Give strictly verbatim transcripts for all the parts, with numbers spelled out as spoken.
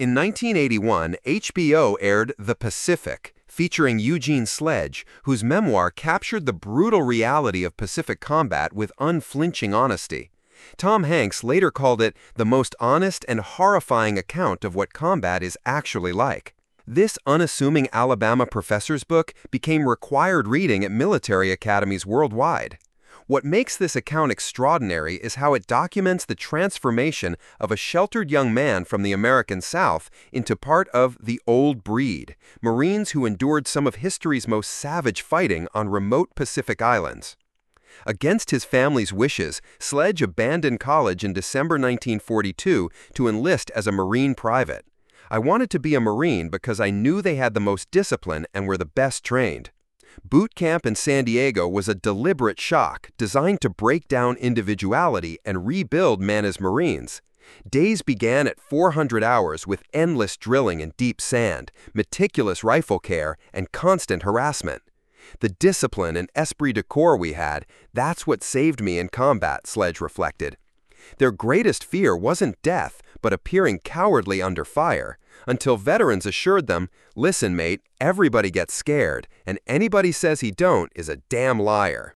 In nineteen eighty-one, H B O aired The Pacific, featuring Eugene Sledge, whose memoir captured the brutal reality of Pacific combat with unflinching honesty. Tom Hanks later called it the most honest and horrifying account of what combat is actually like. This unassuming Alabama professor's book became required reading at military academies worldwide. What makes this account extraordinary is how it documents the transformation of a sheltered young man from the American South into part of the old breed, Marines who endured some of history's most savage fighting on remote Pacific islands. Against his family's wishes, Sledge abandoned college in December nineteen forty-two to enlist as a Marine private. "I wanted to be a Marine because I knew they had the most discipline and were the best trained." Boot camp in San Diego was a deliberate shock designed to break down individuality and rebuild men as Marines. Days began at four hundred hours with endless drilling in deep sand, meticulous rifle care, and constant harassment. "The discipline and esprit de corps we had, that's what saved me in combat," Sledge reflected. Their greatest fear wasn't death, but appearing cowardly under fire, until veterans assured them, "Listen, mate, everybody gets scared, and anybody says he don't is a damn liar."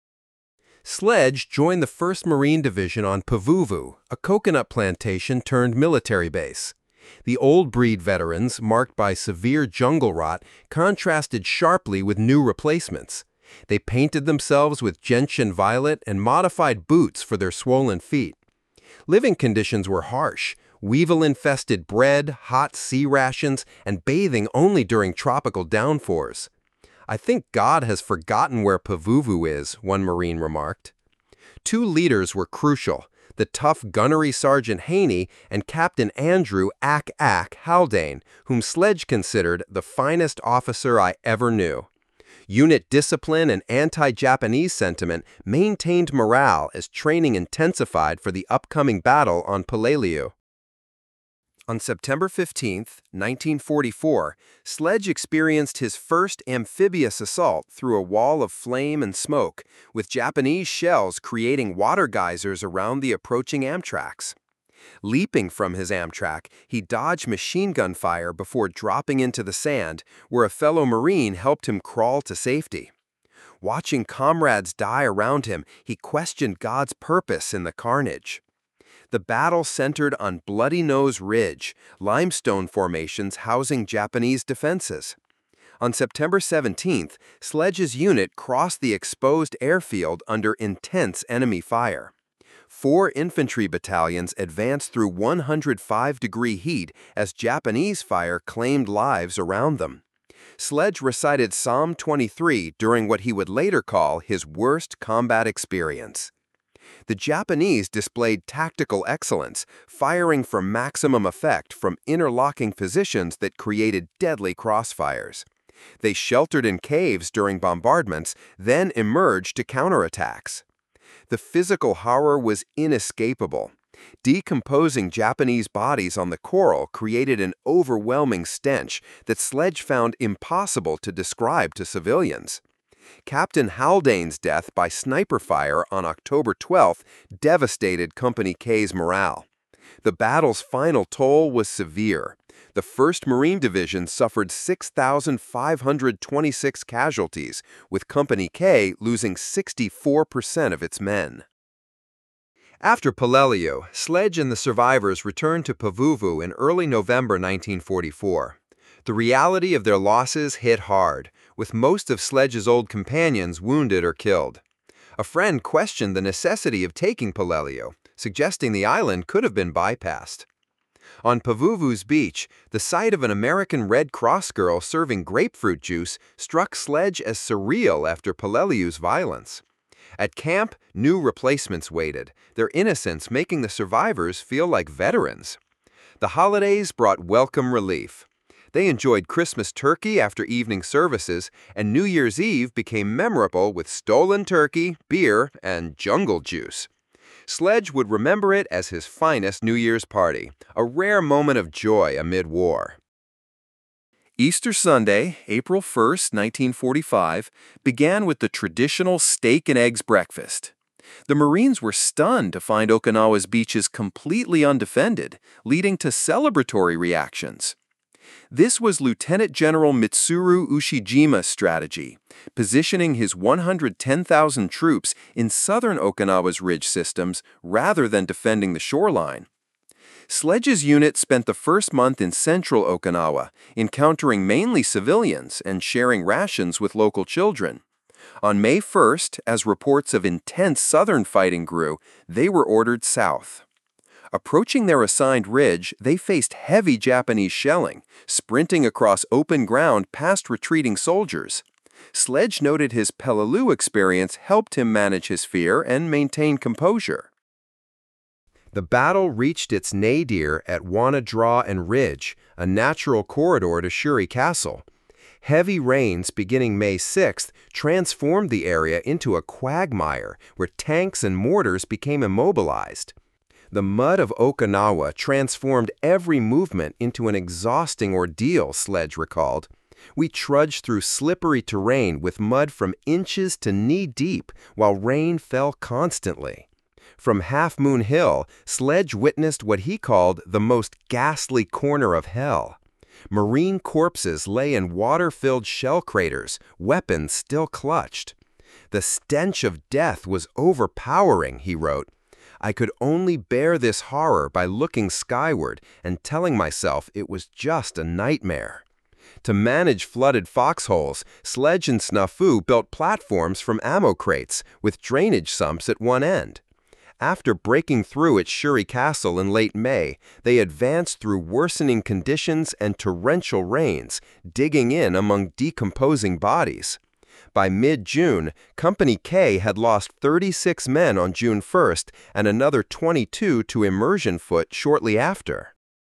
Sledge joined the first Marine Division on Pavuvu, a coconut plantation turned military base. The old breed veterans, marked by severe jungle rot, contrasted sharply with new replacements. They painted themselves with gentian violet and modified boots for their swollen feet. Living conditions were harsh: weevil-infested bread, hot sea rations, and bathing only during tropical downpours. "I think God has forgotten where Pavuvu is," one Marine remarked. Two leaders were crucial: the tough gunnery Sergeant Haney and Captain Andrew Ack Ack Haldane, whom Sledge considered the finest officer I ever knew. Unit discipline and anti-Japanese sentiment maintained morale as training intensified for the upcoming battle on Peleliu. On September fifteenth, nineteen forty-four, Sledge experienced his first amphibious assault through a wall of flame and smoke, with Japanese shells creating water geysers around the approaching Amtraks. Leaping from his Amtrak, he dodged machine gun fire before dropping into the sand, where a fellow Marine helped him crawl to safety. Watching comrades die around him, he questioned God's purpose in the carnage. The battle centered on Bloody Nose Ridge, limestone formations housing Japanese defenses. On September seventeenth, Sledge's unit crossed the exposed airfield under intense enemy fire. Four infantry battalions advanced through one hundred five degree heat as Japanese fire claimed lives around them. Sledge recited Psalm twenty-three during what he would later call his worst combat experience. The Japanese displayed tactical excellence, firing for maximum effect from interlocking positions that created deadly crossfires. They sheltered in caves during bombardments, then emerged to counterattacks. The physical horror was inescapable. Decomposing Japanese bodies on the coral created an overwhelming stench that Sledge found impossible to describe to civilians. Captain Haldane's death by sniper fire on October twelfth devastated Company K's morale. The battle's final toll was severe. The first Marine Division suffered six thousand five hundred twenty-six casualties, with Company K losing sixty-four percent of its men. After Peleliu, Sledge and the survivors returned to Pavuvu in early November nineteen forty-four. The reality of their losses hit hard, with most of Sledge's old companions wounded or killed. A friend questioned the necessity of taking Peleliu, suggesting the island could have been bypassed. On Pavuvu's beach, the sight of an American Red Cross girl serving grapefruit juice struck Sledge as surreal after Peleliu's violence. At camp, new replacements waited, their innocence making the survivors feel like veterans. The holidays brought welcome relief. They enjoyed Christmas turkey after evening services, and New Year's Eve became memorable with stolen turkey, beer, and jungle juice. Sledge would remember it as his finest New Year's party, a rare moment of joy amid war. Easter Sunday, April first, nineteen forty-five, began with the traditional steak and eggs breakfast. The Marines were stunned to find Okinawa's beaches completely undefended, leading to celebratory reactions. This was Lieutenant General Mitsuru Ushijima's strategy, positioning his one hundred ten thousand troops in southern Okinawa's ridge systems rather than defending the shoreline. Sledge's unit spent the first month in central Okinawa, encountering mainly civilians and sharing rations with local children. On May first, as reports of intense southern fighting grew, they were ordered south. Approaching their assigned ridge, they faced heavy Japanese shelling, sprinting across open ground past retreating soldiers. Sledge noted his Peleliu experience helped him manage his fear and maintain composure. The battle reached its nadir at Wanadraw and Ridge, a natural corridor to Shuri Castle. Heavy rains beginning May sixth transformed the area into a quagmire where tanks and mortars became immobilized. The mud of Okinawa transformed every movement into an exhausting ordeal, Sledge recalled. We trudged through slippery terrain with mud from inches to knee-deep while rain fell constantly. From Half Moon Hill, Sledge witnessed what he called the most ghastly corner of hell. Marine corpses lay in water-filled shell craters, weapons still clutched. The stench of death was overpowering, he wrote. I could only bear this horror by looking skyward and telling myself it was just a nightmare. To manage flooded foxholes, Sledge and Snafu built platforms from ammo crates with drainage sumps at one end. After breaking through at Shuri Castle in late May, they advanced through worsening conditions and torrential rains, digging in among decomposing bodies. By mid-June, Company K had lost thirty-six men on June first and another twenty-two to immersion foot shortly after.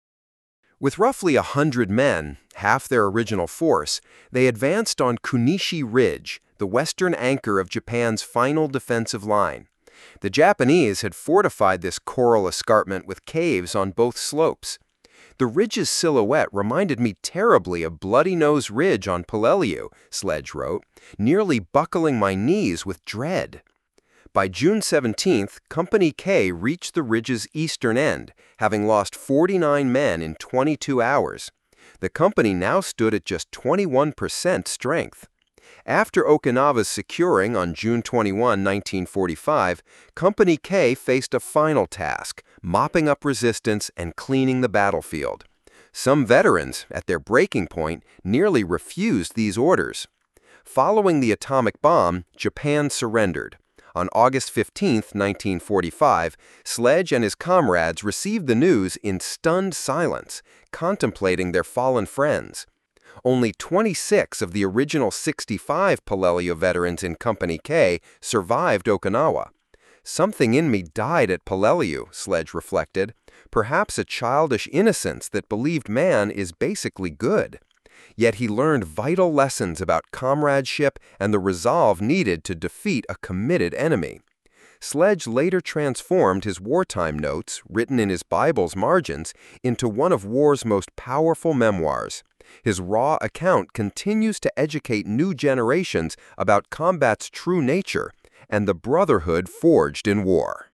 With roughly a hundred men, half their original force, they advanced on Kunishi Ridge, the western anchor of Japan's final defensive line. The Japanese had fortified this coral escarpment with caves on both slopes. The ridge's silhouette reminded me terribly of Bloody Nose Ridge on Peleliu, Sledge wrote, nearly buckling my knees with dread. By June seventeenth, Company K reached the ridge's eastern end, having lost forty-nine men in twenty-two hours. The company now stood at just twenty-one percent strength. After Okinawa's securing on June twenty-first, nineteen forty-five, Company K faced a final task, mopping up resistance and cleaning the battlefield. Some veterans, at their breaking point, nearly refused these orders. Following the atomic bomb, Japan surrendered. On August fifteenth, nineteen forty-five, Sledge and his comrades received the news in stunned silence, contemplating their fallen friends. Only twenty-six of the original sixty-five Peleliu veterans in Company K survived Okinawa. Something in me died at Peleliu, Sledge reflected, perhaps a childish innocence that believed man is basically good. Yet he learned vital lessons about comradeship and the resolve needed to defeat a committed enemy. Sledge later transformed his wartime notes, written in his Bible's margins, into one of war's most powerful memoirs. His raw account continues to educate new generations about combat's true nature and the brotherhood forged in war.